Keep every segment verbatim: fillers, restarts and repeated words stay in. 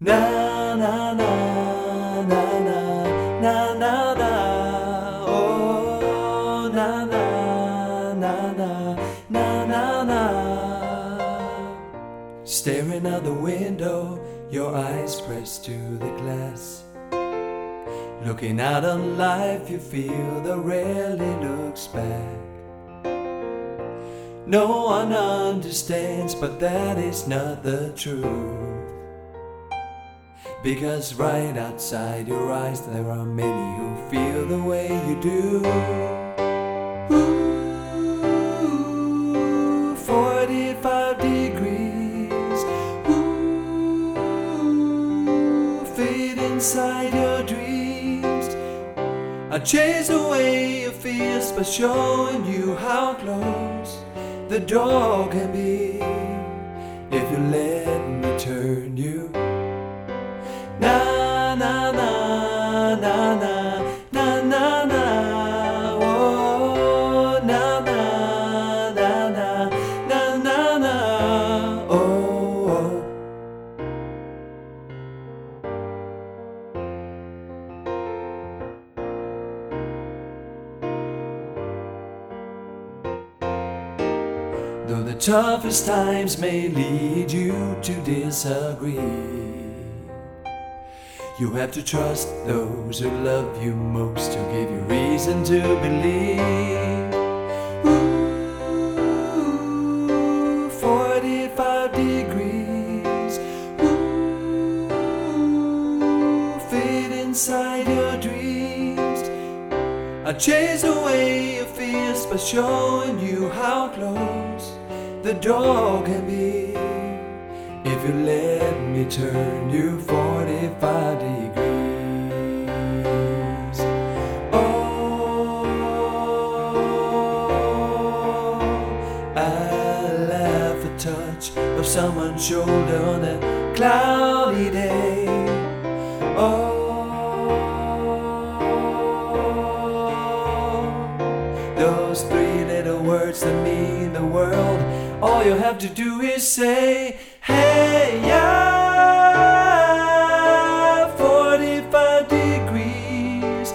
Na na na na na na na na oh na na na na na na na. Staring out the window, your eyes pressed to the glass. Looking out on life, you feel that rarely looks back. No one understands, but that is not the truth. Because right outside your eyes there are many who feel the way you do. Ooh, forty-five degrees. Ooh, fade inside your dreams. I chase away your fears by showing you how close the door can be if you let me turn you. Na na na na na na na na oh na na na na na na na oh, oh. Though the toughest times may lead you to disagree, you have to trust those who love you most, to give you reason to believe. Ooh, forty-five degrees. Ooh, fade inside your dreams. I chase away your fears by showing you how close the door can be if you let me turn you forty-five degrees. Oh, I love the touch of someone's shoulder on a cloudy day. Oh, those three little words that mean the world. All you have to do is say, hey, yeah, forty-five degrees.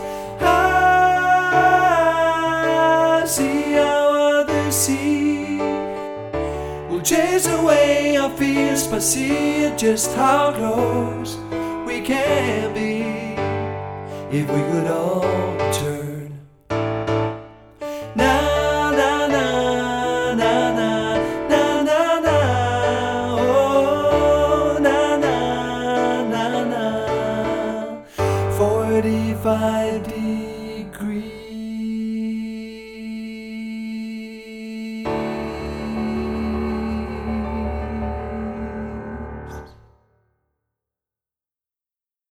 I see how others see. We'll chase away our fears by seeing just how close we can be if we could all turn. forty-five degrees.